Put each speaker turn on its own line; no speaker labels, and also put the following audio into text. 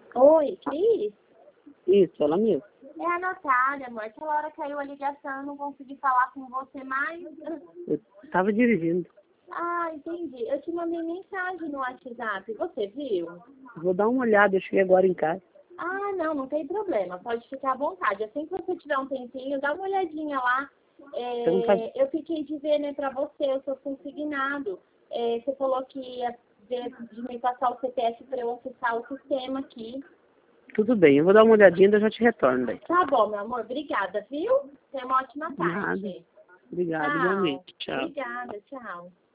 Oi, Cris?
Isso, ela mesmo.
É a Natália, amor. Aquela hora caiu a ligação, eu não consegui falar com você mais.
Eu estava dirigindo.
Ah, entendi. Eu te mandei mensagem no WhatsApp. Você viu?
Vou dar uma olhada, eu cheguei agora em casa.
Ah, não tem problema. Pode ficar à vontade. Assim que você tiver um tempinho, dá uma olhadinha lá.
Então tá,
Eu fiquei de ver, né, pra você, eu sou consignado. Você falou que ia ver de me passar o CPF para eu acessar o sistema aqui.
tudo bem, eu vou dar uma olhadinha e eu já te retorno daí.
Tá bom, meu amor. Obrigada, viu? Tenha uma ótima
Nada.
tarde.
Obrigado,
Tchau.
igualmente. Tchau.
Obrigada, tchau.